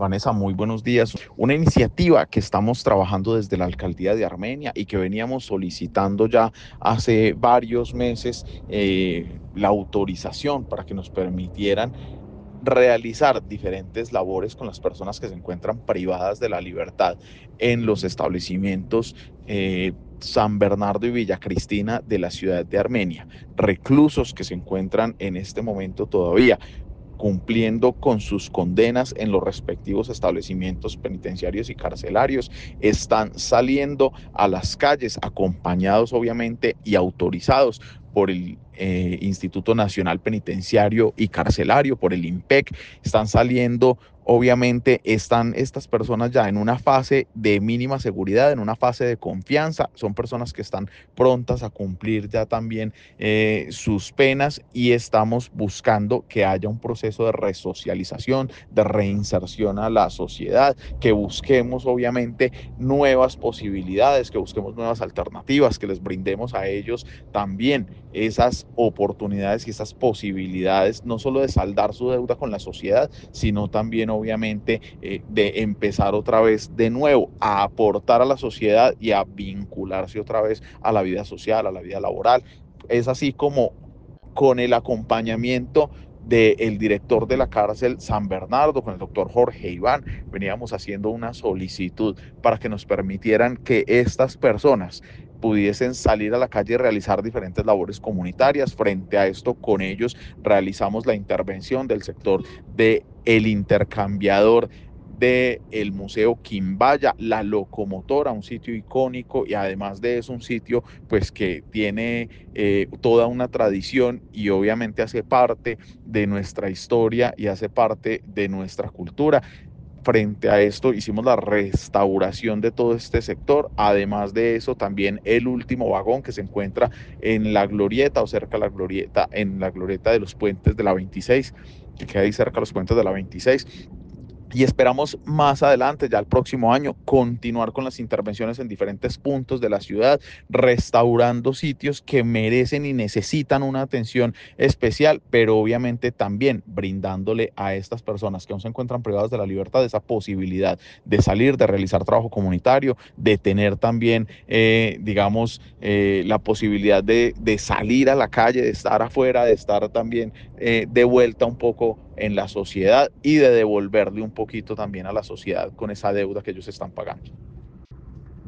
Vanessa, muy buenos días. Una iniciativa que estamos trabajando desde la Alcaldía de Armenia y que veníamos solicitando ya hace varios meses la autorización para que nos permitieran realizar diferentes labores con las personas que se encuentran privadas de la libertad en los establecimientos San Bernardo y Villa Cristina de la ciudad de Armenia, reclusos que se encuentran en este momento todavía cumpliendo con sus condenas en los respectivos establecimientos penitenciarios y carcelarios, están saliendo a las calles acompañados obviamente y autorizados por el Instituto Nacional Penitenciario y Carcelario, por el INPEC, están saliendo. Obviamente están estas personas ya en una fase de mínima seguridad, en una fase de confianza, son personas que están prontas a cumplir ya también sus penas y estamos buscando que haya un proceso de resocialización, de reinserción a la sociedad, que busquemos obviamente nuevas posibilidades, que busquemos nuevas alternativas, que les brindemos a ellos también esas oportunidades y esas posibilidades, no solo de saldar su deuda con la sociedad, sino también obviamente de empezar otra vez de nuevo a aportar a la sociedad y a vincularse otra vez a la vida social, a la vida laboral. Es así como con el acompañamiento del director de la cárcel San Bernardo, con el doctor Jorge Iván, veníamos haciendo una solicitud para que nos permitieran que estas personas pudiesen salir a la calle y realizar diferentes labores comunitarias. Frente a esto, con ellos realizamos la intervención del sector de el intercambiador del Museo Quimbaya, la locomotora, un sitio icónico y además de eso un sitio pues que tiene toda una tradición y obviamente hace parte de nuestra historia y hace parte de nuestra cultura. Frente a esto hicimos la restauración de todo este sector. Además de eso, también el último vagón que se encuentra en la glorieta o cerca de la glorieta, en la glorieta de los puentes de la 26, que queda ahí cerca de los puentes de la 26. Y esperamos más adelante, ya el próximo año, continuar con las intervenciones en diferentes puntos de la ciudad, restaurando sitios que merecen y necesitan una atención especial, pero obviamente también brindándole a estas personas que aún se encuentran privadas de la libertad esa posibilidad de salir, de realizar trabajo comunitario, de tener también, digamos, la posibilidad de salir a la calle, de estar afuera, de estar también de vuelta un poco en la sociedad y de devolverle un poquito también a la sociedad con esa deuda que ellos están pagando.